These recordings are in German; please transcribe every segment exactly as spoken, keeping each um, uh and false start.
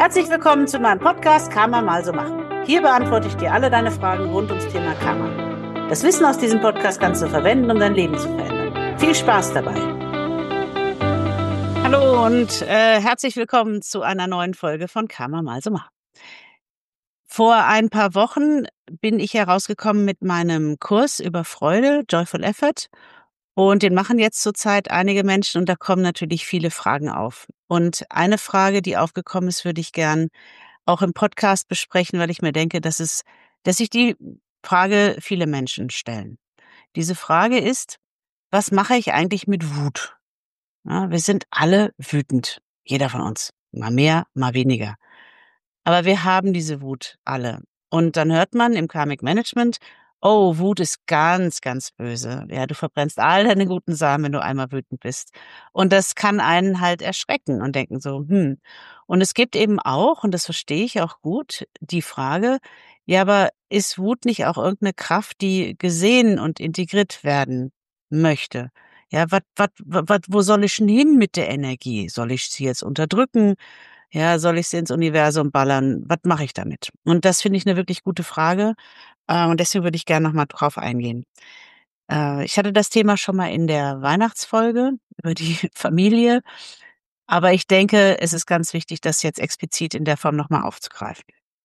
Herzlich willkommen zu meinem Podcast Karma mal so machen. Hier beantworte ich dir alle deine Fragen rund ums Thema Karma. Das Wissen aus diesem Podcast kannst du verwenden, um dein Leben zu verändern. Viel Spaß dabei! Hallo und äh, herzlich willkommen zu einer neuen Folge von Karma mal so machen. Vor ein paar Wochen bin ich herausgekommen mit meinem Kurs über Freude, Joyful Effort. Und den machen jetzt zurzeit einige Menschen und da kommen natürlich viele Fragen auf. Und eine Frage, die aufgekommen ist, würde ich gern auch im Podcast besprechen, weil ich mir denke, dass es, dass sich die Frage viele Menschen stellen. Diese Frage ist: Was mache ich eigentlich mit Wut? Ja, wir sind alle wütend. Jeder von uns. Mal mehr, mal weniger. Aber wir haben diese Wut alle. Und dann hört man im Karmic Management: Oh, Wut ist ganz, ganz böse. Ja, du verbrennst all deine guten Samen, wenn du einmal wütend bist. Und das kann einen halt erschrecken und denken so, hm. Und es gibt eben auch, und das verstehe ich auch gut, die Frage: Ja, aber ist Wut nicht auch irgendeine Kraft, die gesehen und integriert werden möchte? Ja, wat, wat, wat, wo soll ich denn hin mit der Energie? Soll ich sie jetzt unterdrücken? Ja, soll ich sie ins Universum ballern? Was mache ich damit? Und das finde ich eine wirklich gute Frage. Äh, und deswegen würde ich gerne noch mal drauf eingehen. Äh, ich hatte das Thema schon mal in der Weihnachtsfolge über die Familie, aber ich denke, es ist ganz wichtig, das jetzt explizit in der Form noch mal aufzugreifen.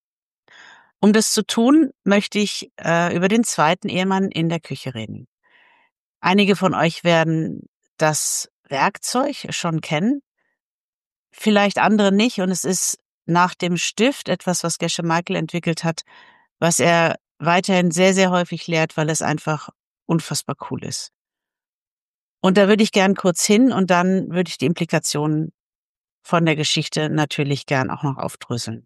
Um das zu tun, möchte ich äh, über den zweiten Ehemann in der Küche reden. Einige von euch werden das Werkzeug schon kennen, vielleicht andere nicht. Und es ist nach dem Stift etwas, was Gesche Michael entwickelt hat, was er weiterhin sehr, sehr häufig lehrt, weil es einfach unfassbar cool ist. Und da würde ich gern kurz hin und dann würde ich die Implikationen von der Geschichte natürlich gern auch noch aufdröseln.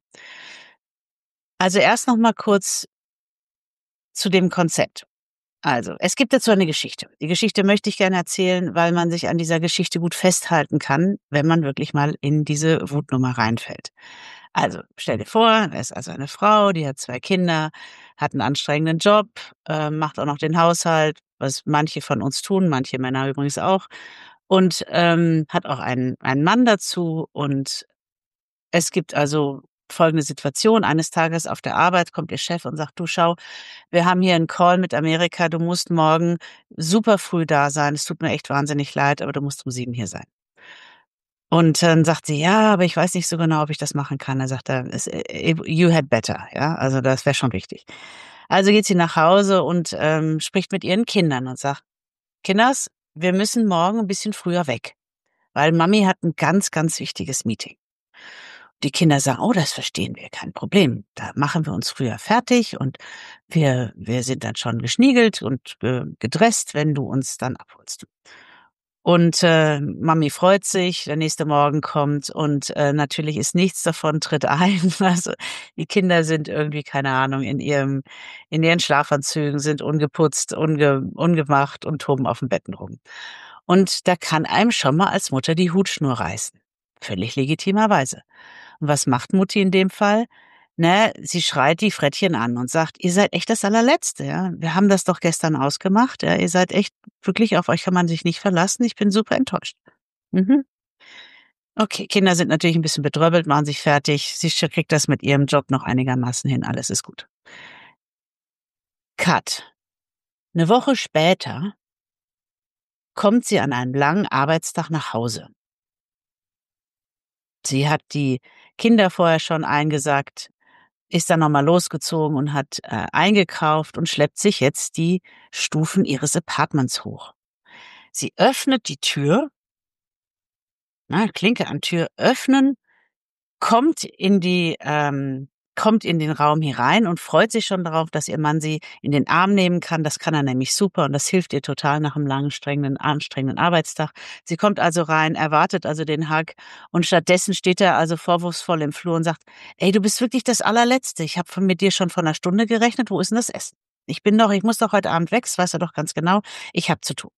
Also erst noch mal kurz zu dem Konzept. Also, es gibt dazu eine Geschichte. Die Geschichte möchte ich gerne erzählen, weil man sich an dieser Geschichte gut festhalten kann, wenn man wirklich mal in diese Wutnummer reinfällt. Also, stell dir vor, er ist also eine Frau, die hat zwei Kinder, hat einen anstrengenden Job, äh, macht auch noch den Haushalt, was manche von uns tun, manche Männer übrigens auch, und ähm, hat auch einen, einen Mann dazu. Und es gibt also folgende Situation: Eines Tages auf der Arbeit kommt ihr Chef und sagt: Du, schau, wir haben hier einen Call mit Amerika, du musst morgen super früh da sein. Es tut mir echt wahnsinnig leid, aber du musst um sieben hier sein. Und dann sagt sie: Ja, aber ich weiß nicht so genau, ob ich das machen kann. Dann sagt er: "Es- äh, You had better." Ja, also das wäre schon wichtig. Also geht sie nach Hause und ähm, spricht mit ihren Kindern und sagt: Kinders, wir müssen morgen ein bisschen früher weg, weil Mami hat ein ganz, ganz wichtiges Meeting. Die Kinder sagen: Oh, das verstehen wir, kein Problem. Da machen wir uns früher fertig und wir, wir sind dann schon geschniegelt und äh, gedresst, wenn du uns dann abholst. Und äh, Mami freut sich, der nächste Morgen kommt und äh, natürlich ist nichts davon tritt ein. Also die Kinder sind irgendwie, keine Ahnung, in ihrem, in ihren Schlafanzügen, sind ungeputzt, unge, ungemacht und toben auf dem Betten rum. Und da kann einem schon mal als Mutter die Hutschnur reißen. Völlig legitimerweise. Und was macht Mutti in dem Fall? Ne, sie schreit die Frettchen an und sagt: Ihr seid echt das Allerletzte, ja. Wir haben das doch gestern ausgemacht, ja. Ihr seid echt wirklich, auf euch kann man sich nicht verlassen. Ich bin super enttäuscht. Mhm. Okay, Kinder sind natürlich ein bisschen bedröppelt, machen sich fertig. Sie sch- kriegt das mit ihrem Job noch einigermaßen hin. Alles ist gut. Cut. Eine Woche später kommt sie an einem langen Arbeitstag nach Hause. Sie hat die Kinder vorher schon eingesackt, ist dann noch mal losgezogen und hat äh, eingekauft und schleppt sich jetzt die Stufen ihres Apartments hoch. Sie öffnet die Tür, ne, Klinke an Tür öffnen, kommt in die ähm, kommt in den Raum herein und freut sich schon darauf, dass ihr Mann sie in den Arm nehmen kann. Das kann er nämlich super und das hilft ihr total nach einem langen, strengenden, anstrengenden Arbeitstag. Sie kommt also rein, erwartet also den Hug und stattdessen steht er also vorwurfsvoll im Flur und sagt: Ey, du bist wirklich das Allerletzte. Ich habe mit dir schon vor einer Stunde gerechnet. Wo ist denn das Essen? Ich bin doch, ich muss doch heute Abend weg, das weißt du doch ganz genau. Ich habe zu tun.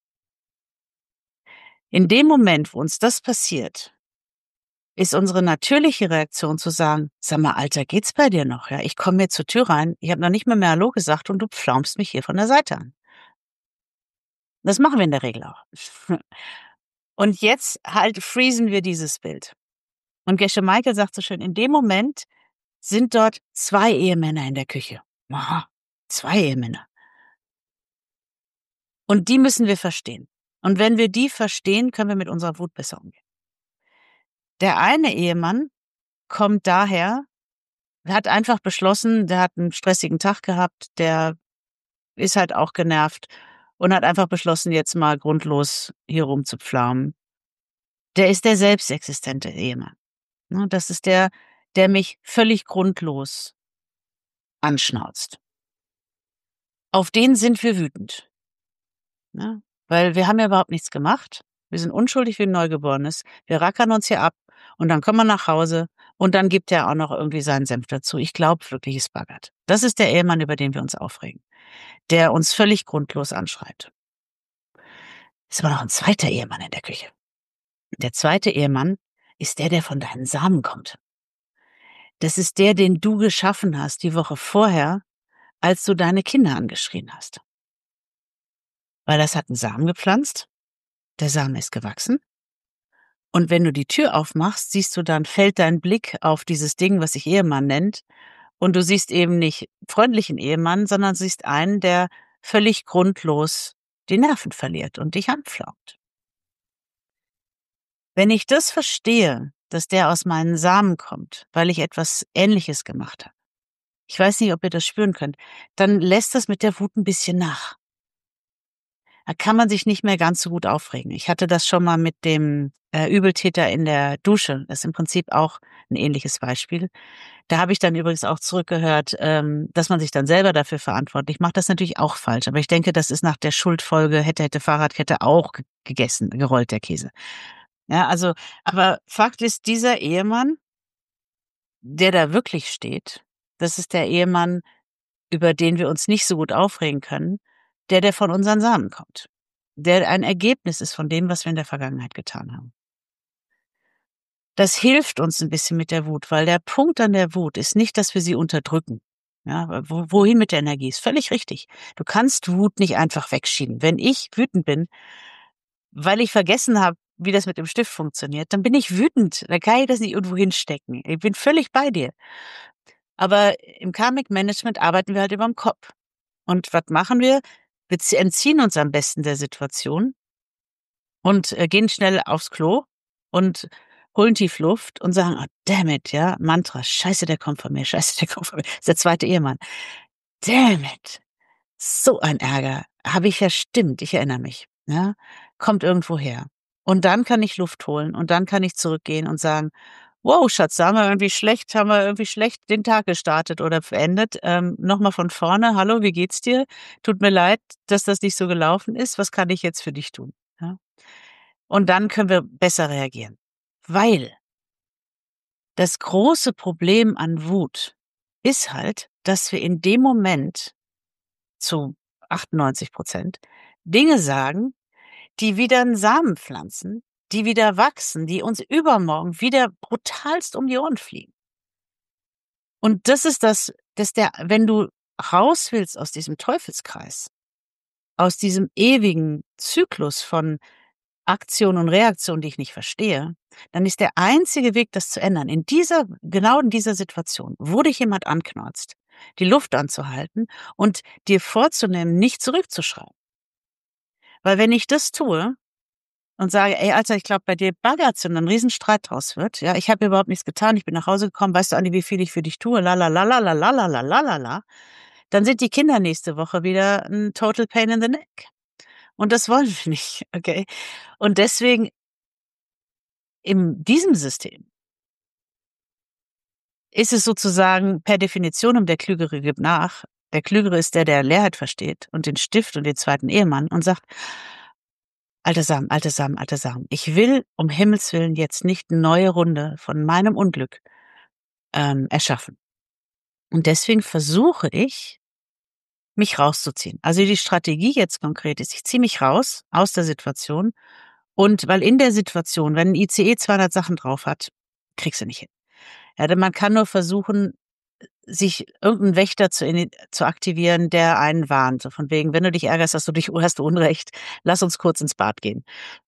In dem Moment, wo uns das passiert, ist unsere natürliche Reaktion zu sagen: Sag mal, Alter, geht's bei dir noch? Ja, ich komme jetzt zur Tür rein, ich habe noch nicht mal mehr Hallo gesagt und du pflaumst mich hier von der Seite an. Das machen wir in der Regel auch. Und jetzt halt freezen wir dieses Bild. Und Gesche Michael sagt so schön, in dem Moment sind dort zwei Ehemänner in der Küche. Aha, zwei Ehemänner. Und die müssen wir verstehen. Und wenn wir die verstehen, können wir mit unserer Wut besser umgehen. Der eine Ehemann kommt daher, der hat einfach beschlossen, der hat einen stressigen Tag gehabt, der ist halt auch genervt und hat einfach beschlossen, jetzt mal grundlos hier rumzupflaumen. Der ist der selbstexistente Ehemann. Ne, das ist der, der mich völlig grundlos anschnauzt. Auf den sind wir wütend, ne? Weil wir haben ja überhaupt nichts gemacht. Wir sind unschuldig wie ein Neugeborenes. Wir rackern uns hier ab und dann kommen wir nach Hause und dann gibt er auch noch irgendwie seinen Senf dazu. Ich glaube wirklich, es baggert. Das ist der Ehemann, über den wir uns aufregen, der uns völlig grundlos anschreit. Ist aber noch ein zweiter Ehemann in der Küche. Der zweite Ehemann ist der, der von deinen Samen kommt. Das ist der, den du geschaffen hast die Woche vorher, als du deine Kinder angeschrien hast. Weil das hat einen Samen gepflanzt, der Same ist gewachsen und wenn du die Tür aufmachst, siehst du, dann fällt dein Blick auf dieses Ding, was sich Ehemann nennt, und du siehst eben nicht freundlichen Ehemann, sondern siehst einen, der völlig grundlos die Nerven verliert und dich anflaumt. Wenn ich das verstehe, dass der aus meinen Samen kommt, weil ich etwas Ähnliches gemacht habe, ich weiß nicht, ob ihr das spüren könnt, dann lässt das mit der Wut ein bisschen nach. Da kann man sich nicht mehr ganz so gut aufregen. Ich hatte das schon mal mit dem äh, Übeltäter in der Dusche. Das ist im Prinzip auch ein ähnliches Beispiel. Da habe ich dann übrigens auch zurückgehört, ähm, dass man sich dann selber dafür verantwortlich macht. Das ist natürlich auch falsch. Aber ich denke, das ist nach der Schuldfolge hätte, hätte Fahrradkette auch ge- gegessen, gerollt, der Käse. Ja, also, aber Fakt ist, dieser Ehemann, der da wirklich steht, das ist der Ehemann, über den wir uns nicht so gut aufregen können, der, der von unseren Samen kommt, der ein Ergebnis ist von dem, was wir in der Vergangenheit getan haben. Das hilft uns ein bisschen mit der Wut, weil der Punkt an der Wut ist nicht, dass wir sie unterdrücken. Ja, wo, wohin mit der Energie? Ist völlig richtig. Du kannst Wut nicht einfach wegschieben. Wenn ich wütend bin, weil ich vergessen habe, wie das mit dem Stift funktioniert, dann bin ich wütend. Dann kann ich das nicht irgendwo hinstecken. Ich bin völlig bei dir. Aber im Karmic Management arbeiten wir halt überm Kopf. Und was machen wir? Wir z- entziehen uns am besten der Situation und äh, gehen schnell aufs Klo und holen tief Luft und sagen, oh, damn it, ja, Mantra, scheiße, der kommt von mir, scheiße, der kommt von mir. Das ist der zweite Ehemann. Damn it. So ein Ärger. Habe ich ja, stimmt, ich erinnere mich. Ja, kommt irgendwo her. Und dann kann ich Luft holen und dann kann ich zurückgehen und sagen, wow, Schatz, da haben wir irgendwie schlecht, haben wir irgendwie schlecht den Tag gestartet oder beendet. Ähm, nochmal von vorne. Hallo, wie geht's dir? Tut mir leid, dass das nicht so gelaufen ist. Was kann ich jetzt für dich tun? Ja? Und dann können wir besser reagieren. Weil das große Problem an Wut ist halt, dass wir in dem Moment zu achtundneunzig Prozent Dinge sagen, die wieder einen Samen pflanzen, die wieder wachsen, die uns übermorgen wieder brutalst um die Ohren fliegen. Und das ist das, dass der, wenn du raus willst aus diesem Teufelskreis, aus diesem ewigen Zyklus von Aktion und Reaktion, die ich nicht verstehe, dann ist der einzige Weg, das zu ändern, in dieser, genau in dieser Situation, wo dich jemand anknarzt, die Luft anzuhalten und dir vorzunehmen, nicht zurückzuschreien. Weil wenn ich das tue und sage, ey, Alter, ich glaube, bei dir baggert's und ein Riesenstreit draus wird, ja, ich habe überhaupt nichts getan, ich bin nach Hause gekommen, weißt du, Andi, wie viel ich für dich tue, la la la la la la la la la la la, dann sind die Kinder nächste Woche wieder ein total pain in the neck. Und das wollen wir nicht, okay? Und deswegen in diesem System ist es sozusagen per Definition, um der Klügere gibt nach. Der Klügere ist der, der Leerheit versteht und den Stift und den zweiten Ehemann und sagt, alter Sam, alter Sam, alter Sam, ich will um Himmels Willen jetzt nicht eine neue Runde von meinem Unglück ähm, erschaffen. Und deswegen versuche ich, mich rauszuziehen. Also die Strategie jetzt konkret ist, ich ziehe mich raus aus der Situation und weil in der Situation, wenn ein I C E zweihundert Sachen drauf hat, kriegst du nicht hin. Ja, denn man kann nur versuchen, sich irgendeinen Wächter zu, in, zu aktivieren, der einen warnt. So von wegen, wenn du dich ärgerst, hast du dich, hast du Unrecht, lass uns kurz ins Bad gehen.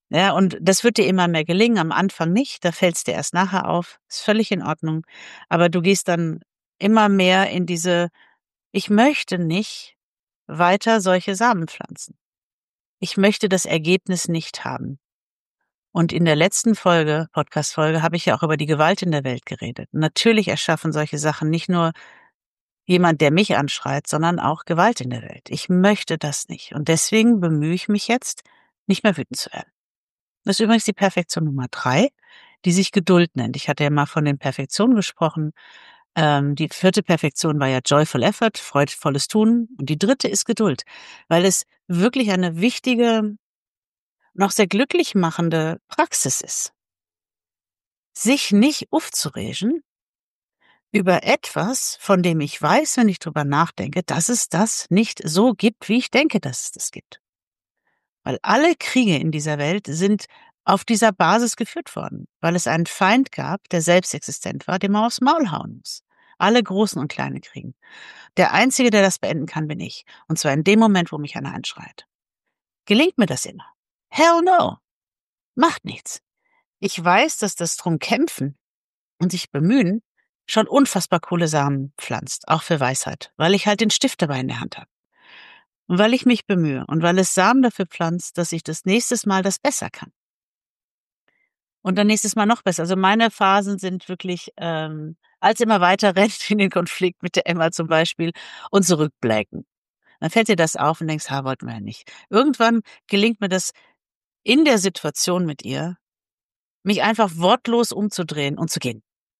Ja, und das wird dir immer mehr gelingen, am Anfang nicht, da fällt's dir erst nachher auf, ist völlig in Ordnung. Aber du gehst dann immer mehr in diese: „Ich möchte nicht weiter solche Samen pflanzen. Ich möchte das Ergebnis nicht haben.“ Und in der letzten Folge Podcast-Folge habe ich ja auch über die Gewalt in der Welt geredet. Natürlich erschaffen solche Sachen nicht nur jemand, der mich anschreit, sondern auch Gewalt in der Welt. Ich möchte das nicht und deswegen bemühe ich mich jetzt, nicht mehr wütend zu werden. Das ist übrigens die Perfektion Nummer drei, die sich Geduld nennt. Ich hatte ja mal von den Perfektionen gesprochen. Ähm, die vierte Perfektion war ja Joyful Effort, freudvolles Tun. Und die dritte ist Geduld, weil es wirklich eine wichtige, noch sehr glücklich machende Praxis ist, sich nicht aufzuregen über etwas, von dem ich weiß, wenn ich drüber nachdenke, dass es das nicht so gibt, wie ich denke, dass es das gibt. Weil alle Kriege in dieser Welt sind auf dieser Basis geführt worden, weil es einen Feind gab, der selbstexistent war, dem man aufs Maul hauen muss. Alle großen und kleinen Kriegen. Der Einzige, der das beenden kann, bin ich. Und zwar in dem Moment, wo mich einer anschreit. Gelingt mir das immer? Hell no. Macht nichts. Ich weiß, dass das drum kämpfen und sich bemühen schon unfassbar coole Samen pflanzt, auch für Weisheit, weil ich halt den Stift dabei in der Hand habe. Und weil ich mich bemühe und weil es Samen dafür pflanzt, dass ich das nächstes Mal das besser kann. Und dann nächstes Mal noch besser. Also meine Phasen sind wirklich, ähm, als immer weiter rennt in den Konflikt mit der Emma zum Beispiel und zurückbläken. Dann fällt dir das auf und denkst, ha, wollten wir ja nicht. Irgendwann gelingt mir das in der Situation mit ihr, mich einfach wortlos umzudrehen und zu gehen.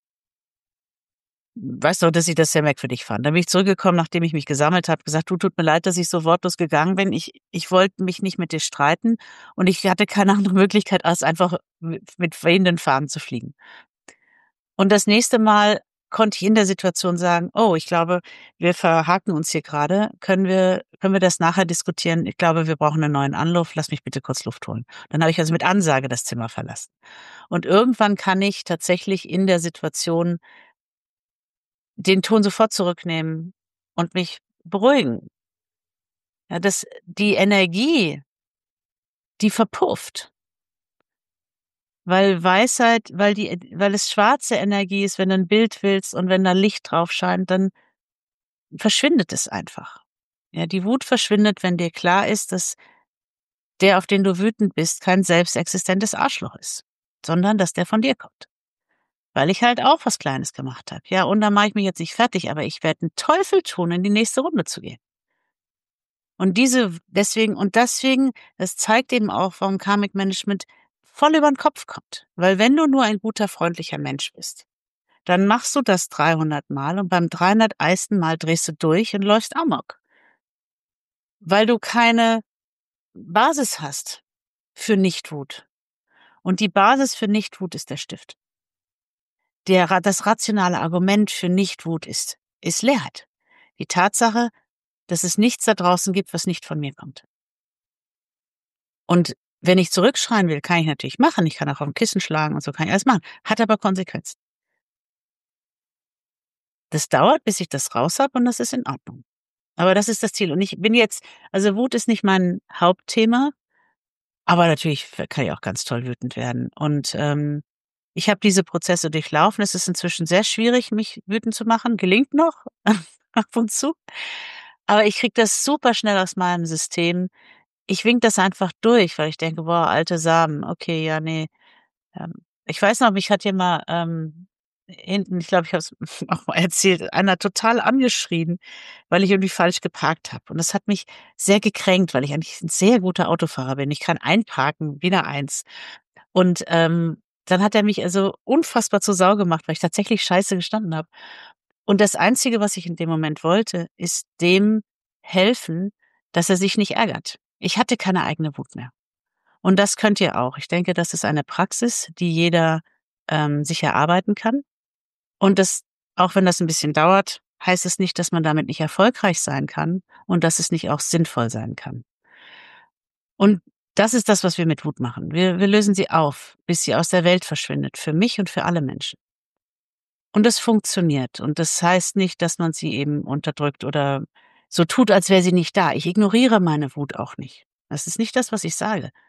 Weißt du, dass ich das sehr merkwürdig fand. Dann bin ich zurückgekommen, nachdem ich mich gesammelt habe, gesagt: „Du, tut mir leid, dass ich so wortlos gegangen bin. Ich ich wollte mich nicht mit dir streiten und ich hatte keine andere Möglichkeit, als einfach mit mit wehenden Fahnen zu fliegen.“ Und das nächste Mal konnte ich in der Situation sagen: „Oh, ich glaube, wir verhaken uns hier grade. Können wir können wir das nachher diskutieren? Ich glaube, wir brauchen 'nen neuen Anlauf. Lass mich bitte kurz Luft holen.“ Dann habe ich also mit Ansage das Zimmer verlassen. Und irgendwann kann ich tatsächlich in der Situation den Ton sofort zurücknehmen und mich beruhigen. Ja, das die Energie, die verpufft, weil Weisheit weil die weil es schwarze Energie ist, wenn du 'n Bild willst und wenn da Licht drauf scheint, dann verschwindet es einfach. Ja, die Wut verschwindet, wenn dir klar ist, dass der, auf den du wütend bist, kein selbstexistentes Arschloch ist, sondern dass der von dir kommt. Weil ich halt auch was Kleines gemacht habe. Ja, und da mache ich mich jetzt nicht fertig, aber ich werde 'n Teufel tun, in die nächste Runde zu gehen. Und diese deswegen und deswegen, das zeigt eben auch, warum Karmic Management voll über 'n Kopf kommt. Weil wenn du nur ein guter, freundlicher Mensch bist, dann machst du das dreihundert Mal und beim dreihundertesten Mal drehst du durch und läufst Amok. Weil du keine Basis hast für Nichtwut. Und die Basis für Nichtwut ist der Stift. Der ra das rationale Argument für Nichtwut ist ist Leerheit. Die Tatsache, dass es nichts da draußen gibt, was nicht von mir kommt. Und wenn ich zurückschreien will, kann ich natürlich machen. Ich kann auch aufm Kissen schlagen und so kann ich alles machen. Hat aber Konsequenzen. Das dauert, bis ich das raus habe und das ist in Ordnung. Aber das ist das Ziel. Und ich bin jetzt also Wut ist nicht mein Hauptthema, aber natürlich f kann ich auch ganz toll wütend werden. Und, ähm, ich habe diese Prozesse durchlaufen. Es ist inzwischen sehr schwierig, mich wütend zu machen. Gelingt noch ab und zu. Aber ich kriege das super schnell aus meinem System. Ich winke das einfach durch, weil ich denke: „Boah, alte Samen, okay, ja, ne.“ Ähm, ich weiß noch, mich hat hier mal, ähm, hinten, ich glaube, ich habe es auch mal erzählt, einer total angeschrien, weil ich irgendwie falsch geparkt habe. Und das hat mich sehr gekränkt, weil ich eigentlich 'n sehr guter Autofahrer bin. Ich kann einparken wie 'ne Eins. Und, ähm, dann hat er mich also unfassbar zur Sau gemacht, weil ich tatsächlich scheiße gestanden habe. Und das Einzige, was ich in dem Moment wollte, ist dem helfen, dass er sich nicht ärgert. Ich hatte keine eigene Wut mehr. Und das könnt ihr auch. Ich denke, das ist eine Praxis, die jeder, ähm, sich erarbeiten kann. Und das auch wenn das 'n bisschen dauert, heißt es nicht, dass man damit nicht erfolgreich sein kann und dass es nicht auch sinnvoll sein kann. Und das ist das, was wir mit Wut machen. Wir wir lösen sie auf, bis sie aus der Welt verschwindet, für mich und für alle Menschen. Und das funktioniert. Und das heißt nicht, dass man sie eben unterdrückt oder so tut, als wäre sie nicht da. Ich ignoriere meine Wut auch nicht. Das ist nicht das, was ich sage,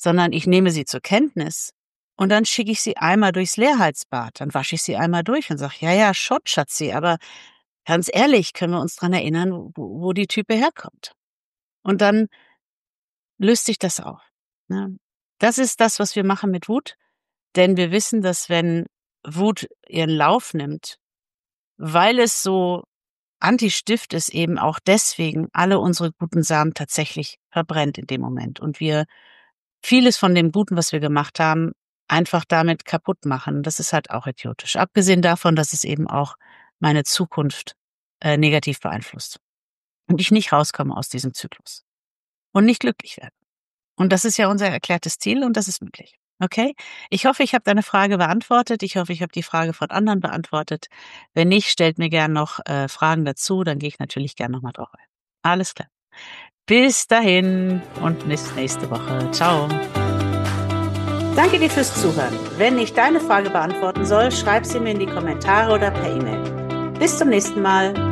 sondern ich nehme sie zur Kenntnis und dann schicke ich sie einmal durchs Leerhalsbad. Dann wasche ich sie einmal durch und sage: „Ja, ja, schon, Schatzi, aber ganz ehrlich, können wir uns dran erinnern, wo wo die Type herkommt?“ Und dann löst sich das auf, ne? Das ist das, was wir machen mit Wut, denn wir wissen, dass wenn Wut ihren Lauf nimmt, weil es so Antistift ist, eben auch deswegen alle unsere guten Samen tatsächlich verbrennt in dem Moment und wir vieles von dem Guten, was wir gemacht haben, einfach damit kaputt machen. Das ist halt auch idiotisch. Abgesehen davon, dass es eben auch meine Zukunft, äh, negativ beeinflusst und ich nicht rauskomme aus diesem Zyklus und nicht glücklich werde. Und das ist ja unser erklärtes Ziel und das ist möglich. Okay? Ich hoffe, ich habe deine Frage beantwortet. Ich hoffe, ich habe die Frage von anderen beantwortet. Wenn nicht, stellt mir gern noch, äh, Fragen dazu, dann gehe ich natürlich gern noch mal drauf ein. Alles klar. Bis dahin und bis nächste Woche. Tschau. Danke dir fürs Zuhören. Wenn ich deine Frage beantworten soll, schreib sie mir in die Kommentare oder per E-Mail. Bis zum nächsten Mal.